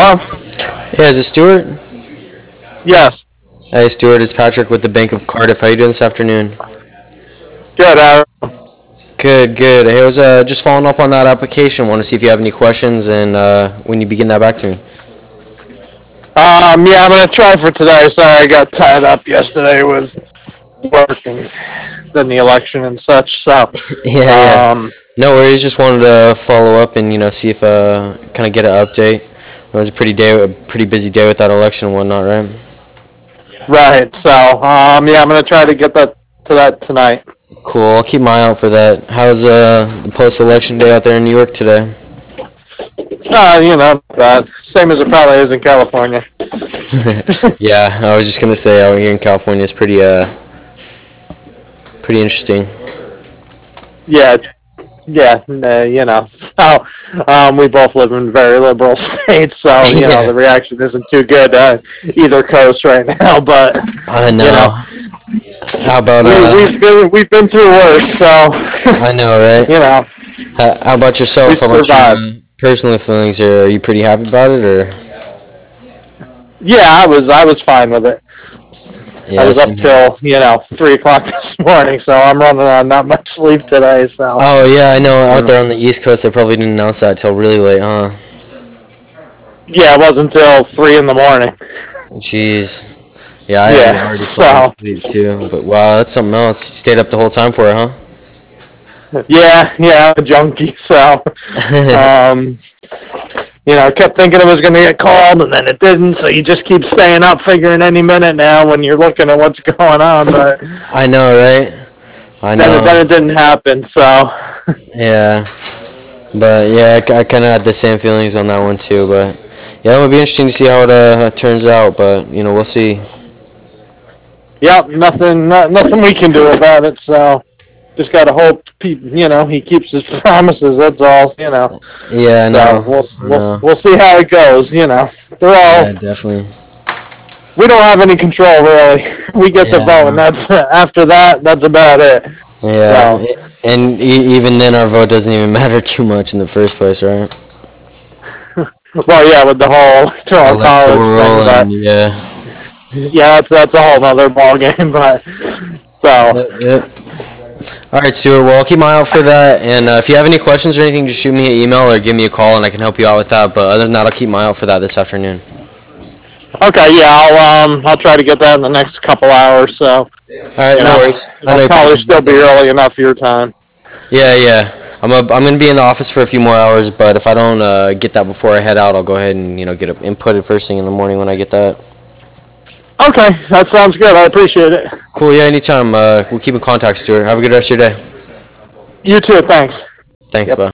Hello? Yeah, is it Stuart? Yes. Hey, Stuart, it's Patrick with the Bank of Cardiff. How you doing this afternoon? Good. Good, good. Hey, I was just following up on that application. Want to see if you have any questions and when you begin that back to me. Yeah, I'm going to try for today. Sorry, I got tied up yesterday with work and then the election and such. So, Yeah, yeah. um, No worries. Just wanted to follow up and see if kind of get an update. It was a pretty busy day with that election and whatnot, right? right. So, yeah, I'm going to try to get that tonight. Cool. I'll keep my eye out for that. How's the post-election day out there in New York today? Same as it probably is in California. Yeah, I was just gonna say out here in California it's pretty interesting. Yeah, yeah, so, we both live in very liberal states, so, Yeah, the reaction isn't too good either coast right now, but, I you know, know. How about we've been through worse, so, I know, right? you know, How about yourself? we've How about your survived. personal feelings? Are you pretty happy about it, or? Yeah, I was fine with it. I Yeah, was up same here. till 3 o'clock this morning, so I'm running on not much sleep today. So Oh yeah, I know. Out uh, there on the East Coast, they probably didn't announce that till really late, huh? yeah, it wasn't until 3 in the morning. Jeez. Yeah, I Yeah, already fallen so asleep too. But wow, that's something else. You stayed up the whole time for it, huh? yeah, I'm a junkie. So um, kept thinking it was going to get called, and then it didn't. So you just keep staying up, figuring any minute now when you're looking at what's going on. But I know, right? I then know. it didn't happen. So Yeah. But yeah, I kind of had the same feelings on that one too. But yeah, it would be interesting to see how it turns out. But we'll see. yep, nothing we can do about it. So just gotta hope he keeps his promises. That's all. Yeah, I So know. we'll I we'll know. we'll see how it goes. They're all Yeah, definitely. we don't have any control really. We get to Yeah, I vote, and know. that's after that. That's about it. Yeah, So and even then, our vote doesn't even matter too much in the first place, right? well, yeah, with the whole electoral college thing, Electoral but and yeah. yeah, that's a whole other ball game. But so Yep, yep. All right, Stuart. Well, I'll keep my eye out for that. And if you have any questions or anything, just shoot me an email or give me a call, and I can help you out with that. But other than that, I'll keep my eye out for that this afternoon. okay, yeah, I'll try to get that in the next couple hours. So All right, no worries. I know it'll you're pretty probably busy still out be there. early enough your time. Yeah, yeah. I'm gonna be in the office for a few more hours, but if I don't get that before I head out, I'll go ahead and get it inputted first thing in the morning when I get that. Okay, that sounds good. I appreciate it. Cool. Yeah, anytime. We'll keep in contact, Stuart. Have a good rest of your day. You too. Thanks. Thanks, Yep. bye.